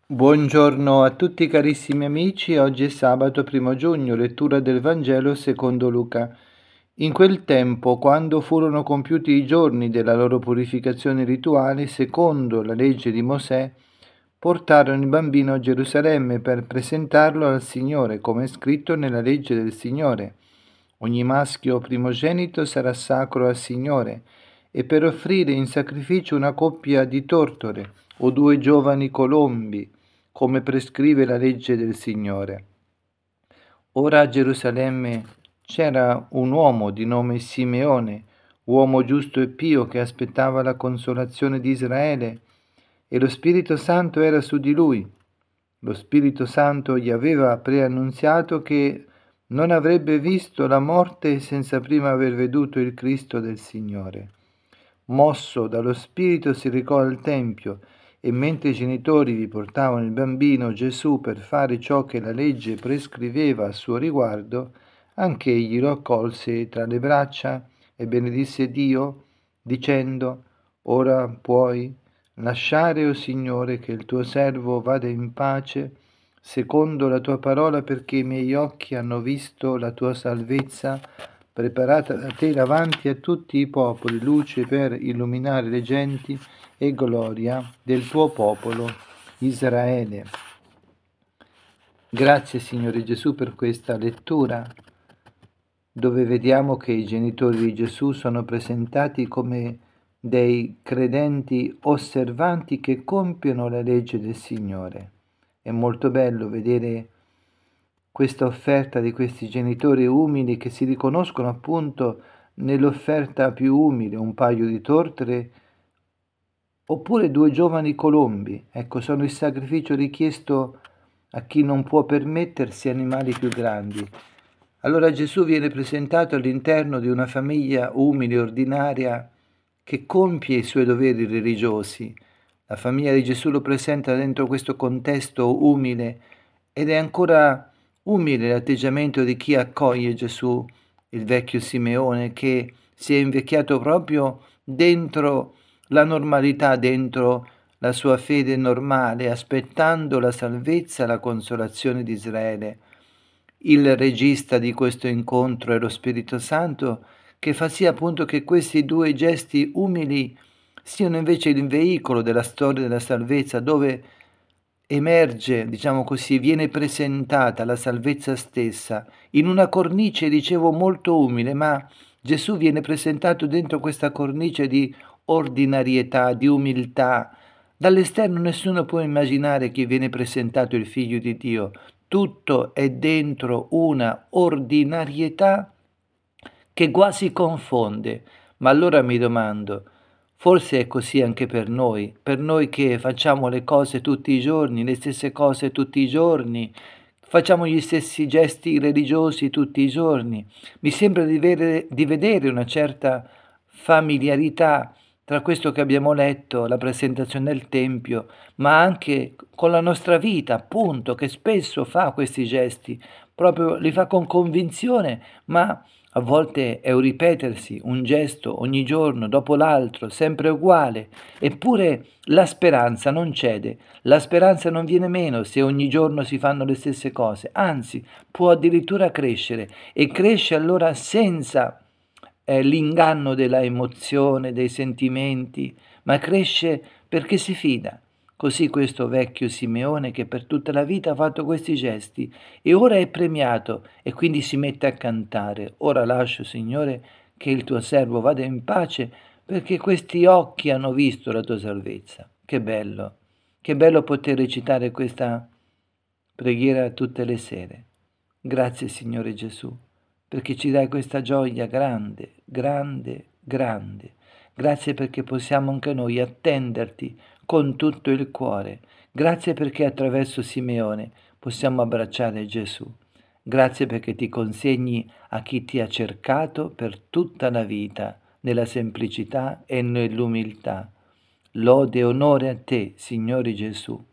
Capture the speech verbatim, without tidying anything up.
Buongiorno a tutti carissimi amici, oggi è sabato primo giugno, lettura del Vangelo secondo Luca. In quel tempo, quando furono compiuti i giorni della loro purificazione rituale, secondo la legge di Mosè, portarono il bambino a Gerusalemme per presentarlo al Signore, come è scritto nella legge del Signore. Ogni maschio primogenito sarà sacro al Signore, e per offrire in sacrificio una coppia di tortore o due giovani colombi, come prescrive la legge del Signore. Ora a Gerusalemme c'era un uomo di nome Simeone, uomo giusto e pio che aspettava la consolazione di Israele, e lo Spirito Santo era su di lui. Lo Spirito Santo gli aveva preannunziato che non avrebbe visto la morte senza prima aver veduto il Cristo del Signore. Mosso dallo Spirito si recò al Tempio, e mentre i genitori vi portavano il bambino Gesù per fare ciò che la legge prescriveva a suo riguardo, anche egli lo accolse tra le braccia e benedisse Dio, dicendo: Ora puoi lasciare, o Signore, che il tuo servo vada in pace, secondo la tua parola, perché i miei occhi hanno visto la tua salvezza, preparata da te davanti a tutti i popoli, luce per illuminare le genti e gloria del tuo popolo Israele. Grazie Signore Gesù per questa lettura, dove vediamo che i genitori di Gesù sono presentati come dei credenti osservanti che compiono la legge del Signore. È molto bello vedere questa offerta di questi genitori umili che si riconoscono appunto nell'offerta più umile, un paio di tortere oppure due giovani colombi. Ecco, sono il sacrificio richiesto a chi non può permettersi animali più grandi. Allora Gesù viene presentato all'interno di una famiglia umile, ordinaria, che compie i suoi doveri religiosi. La famiglia di Gesù lo presenta dentro questo contesto umile, ed è ancora umile l'atteggiamento di chi accoglie Gesù, il vecchio Simeone, che si è invecchiato proprio dentro la normalità, dentro la sua fede normale, aspettando la salvezza, la consolazione di Israele. Il regista di questo incontro è lo Spirito Santo, che fa sì appunto che questi due gesti umili siano invece il veicolo della storia della salvezza, dove emerge, diciamo così, viene presentata la salvezza stessa in una cornice, dicevo, molto umile, ma Gesù viene presentato dentro questa cornice di ordinarietà, di umiltà. Dall'esterno nessuno può immaginare che viene presentato il Figlio di Dio. Tutto è dentro una ordinarietà che quasi confonde. Ma allora mi domando, forse è così anche per noi, per noi che facciamo le cose tutti i giorni, le stesse cose tutti i giorni, facciamo gli stessi gesti religiosi tutti i giorni. Mi sembra di vedere, di vedere una certa familiarità tra questo che abbiamo letto, la presentazione del Tempio, ma anche con la nostra vita, appunto, che spesso fa questi gesti, proprio li fa con convinzione, ma a volte è un ripetersi, un gesto ogni giorno dopo l'altro, sempre uguale. Eppure la speranza non cede, la speranza non viene meno se ogni giorno si fanno le stesse cose, anzi può addirittura crescere, e cresce allora senza eh, l'inganno della emozione, dei sentimenti, ma cresce perché si fida. Così questo vecchio Simeone, che per tutta la vita ha fatto questi gesti e ora è premiato, e quindi si mette a cantare: Ora lascio, Signore, che il tuo servo vada in pace, perché questi occhi hanno visto la tua salvezza. Che bello, che bello poter recitare questa preghiera tutte le sere. Grazie Signore Gesù, perché ci dai questa gioia grande, grande, grande. Grazie perché possiamo anche noi attenderti con tutto il cuore. Grazie perché attraverso Simeone possiamo abbracciare Gesù. Grazie perché ti consegni a chi ti ha cercato per tutta la vita, nella semplicità e nell'umiltà. Lode e onore a te, Signore Gesù.